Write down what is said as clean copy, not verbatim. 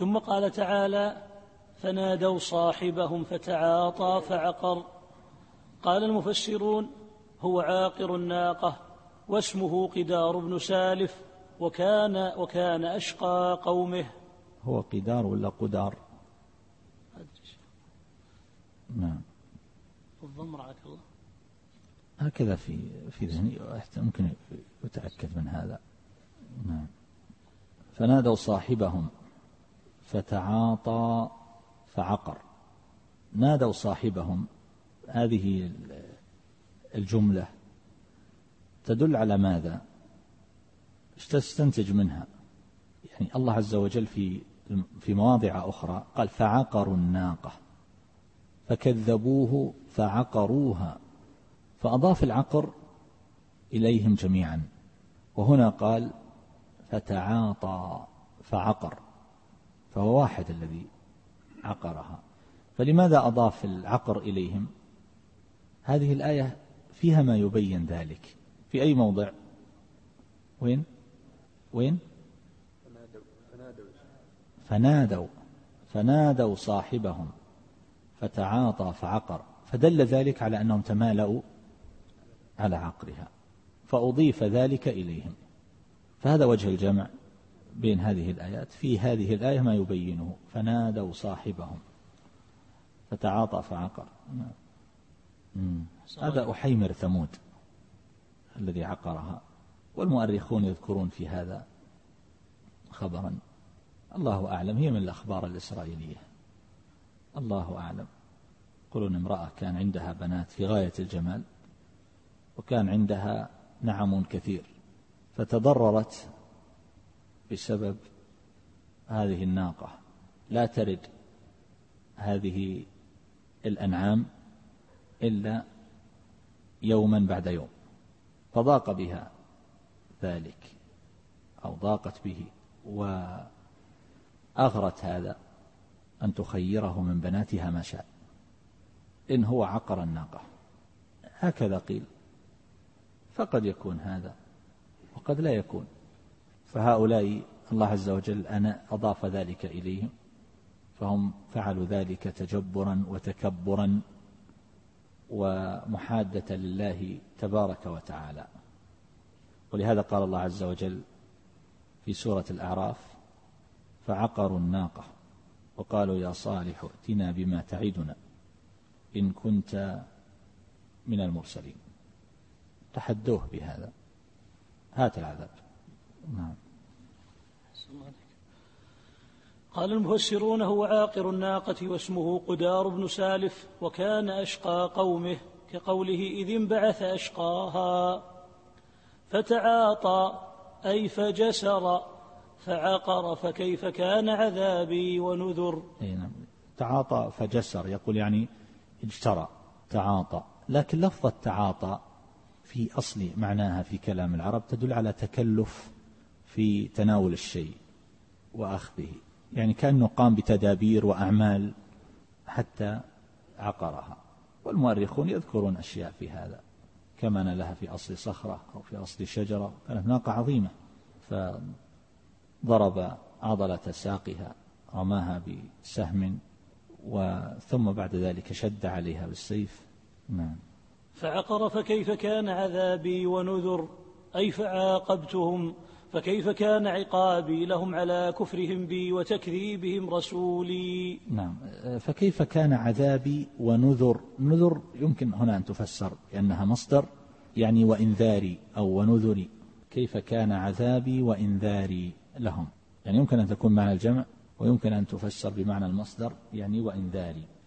ثم قال تعالى: فنادوا صاحبهم فتعاطى فعقر. قال المفسرون: هو عاقر الناقة، واسمه قدار بن سالف، وكان أشقى قومه. هو قدار ولا قدار؟ نعم. الضم رعاك الله. هكذا في ذهني، ممكن يتأكد من هذا. نعم. فنادوا صاحبهم فتعاطى فعقر. نادوا صاحبهم، هذه الجملة تدل على ماذا؟ ايش تستنتج منها؟ يعني الله عز وجل في مواضع أخرى قال: فعقروا الناقة فكذبوه فعقروها، فأضاف العقر إليهم جميعا. وهنا قال: فتعاطى فعقر، فهو واحد الذي عقرها. فلماذا أضاف العقر إليهم؟ هذه الآية فيها ما يبين ذلك. في أي موضع؟ وين؟ فنادوا صاحبهم فتعاطى فعقر، فدل ذلك على أنهم تمالؤوا على عقرها، فأضيف ذلك إليهم. فهذا وجه الجمع بين هذه الآيات. في هذه الآية ما يبينه: فنادوا صاحبهم فتعاطى فعقر. هذا أحيمر ثمود الذي عقرها، والمؤرخون يذكرون في هذا خبرا الله أعلم، هي من الأخبار الإسرائيلية، الله أعلم. يقولون امرأة كان عندها بنات في غاية الجمال، وكان عندها نعم كثير، فتضررت بسبب هذه الناقة، لا ترد هذه الأنعام إلا يوما بعد يوم، فضاق بها ذلك أو ضاقت به، وأغرت هذا أن تخيره من بناتها ما شاء، إن هو عقر الناقة، هكذا قيل. فقد يكون هذا وقد لا يكون. فهؤلاء الله عز وجل أضاف ذلك إليهم، فهم فعلوا ذلك تجبرا وتكبرا ومحادة لله تبارك وتعالى. ولهذا قال الله عز وجل في سورة الأعراف: فعقروا الناقة وقالوا يا صالح ائتنا بما تعدنا إن كنت من المرسلين. تحدوه بهذا، هات العذاب. نعم. قال المفسرون: هو عاقر الناقة، واسمه قدار بن سالف، وكان أشقى قومه، كقوله: إذ انبعث أشقاها. فتعاطى أي فجسر، فعقر، فكيف كان عذابي ونذر. نعم. تعاطى فجسر، يقول يعني اجترى، تعاطى. لكن لفظة تعاطى في أصل معناها في كلام العرب تدل على تكلف في تناول الشيء وأخذه، يعني كأنه قام بتدابير وأعمال حتى عقرها. والمؤرخون يذكرون أشياء في هذا، كما أن لها في أصل صخرة أو في أصل شجرة، كانت ناقة عظيمة، فضرب عضلة ساقها، رماها بسهم، ثم بعد ذلك شد عليها بالسيف. نعم. فعقر فكيف كان عذابي ونذر، أي فعاقبتهم، فكيف كان عقابي لهم على كفرهم بي وتكذيبهم رسولي. نعم. فكيف كان عذابي ونذر. نذر يمكن هنا أن تفسر لأنها مصدر، يعني وإنذاري أو ونذري. كيف كان عذابي وإنذاري لهم، يعني يمكن أن تكون معنى الجمع، ويمكن أن تفسر بمعنى المصدر يعني وإنذاري.